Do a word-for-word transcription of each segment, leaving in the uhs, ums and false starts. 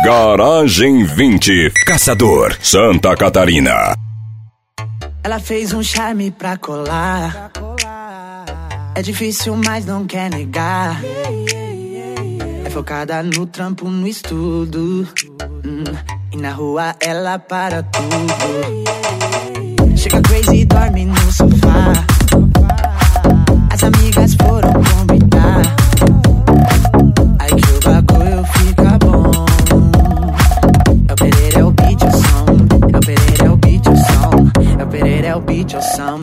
Garagem vinte, Caçador, Santa Catarina. Ela fez um charme pra colar. É difícil, mas não quer negar. É focada no trampo, no estudo. hum, E na rua ela para tudo. Chega crazy e dorme no sofá. As amigas foram convidar. Aí que o bagulho fica bom. É o Pereira, é o beat, o som. É o Pereira, é o beat, o som. É o Pereira, é o beat, o som.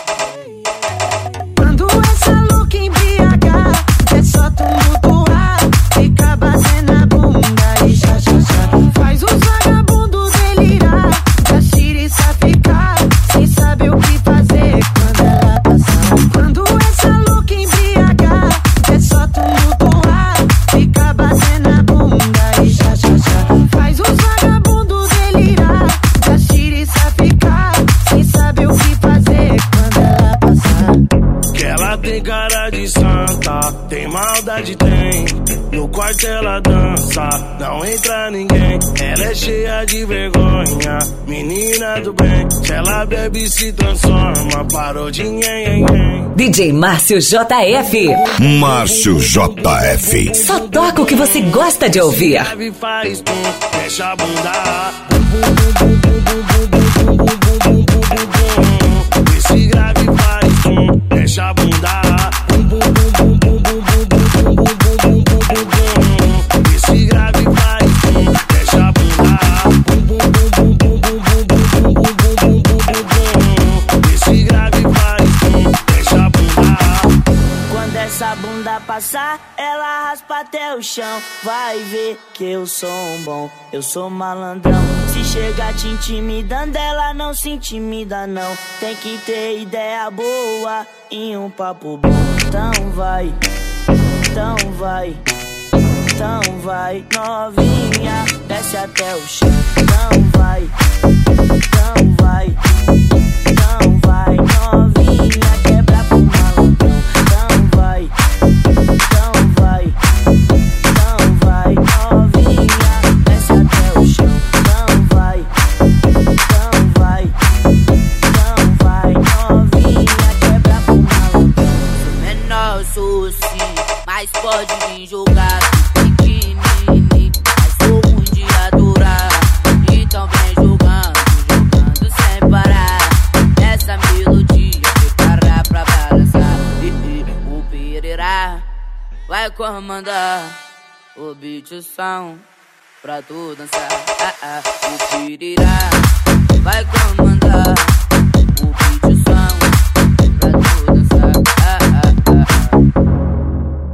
Quando essa louca embriagar, é só tumultuar. Fica batendo a bunda e já, já, já. Faz os vagabundos delirar. Da xiriça ficar sem saber o que fazer quando ela passar. Quando essa louca embriagar, é só tumultuar. Fica batendo a bunda e já, já, já. Faz os vagabundos delirar. Da xiriça ficar sem saber o que fazer quando ela passar. Que ela tem cara de santa, tem maldade, tem. No quarto ela dança, não entra ninguém. Ela é cheia de vergonha, menina do bem. Se ela bebe se transforma, parou de nhen, nhen. D J Márcio J F. Márcio J F. Só toca o que você gosta de ouvir. Faz tum, deixa a bunda. Esse grave faz tum, deixa a bunda. Esse grave faz tum, deixa a bunda. Esse grave faz tum, deixa a bunda. Quando essa bunda passar, ela raspa até o chão. Vai ver que eu sou um bom, eu sou malandrão. Se chegar te intimidando, ela não se intimida não. Tem que ter ideia boa e um papo bom. Então vai, então vai, então vai, novinha, desce até o chão. Então vai, então vai, então vai, novinha, quebra pro malandrão. Então vai, então vai, então vai, novinha, desce até o chão. Então vai, então vai, então vai, novinha, quebra pro malandrão. Sou menor, sou sim, mas pode me jogar. Pequenine, mas sou ruim de adorar. Então vem jogando, jogando sem parar. Essa melodia preparar pra balançar. E, e, o Pereira vai comandar o beat, o som pra tu dançar. Ah, ah, o Pereira vai comandar.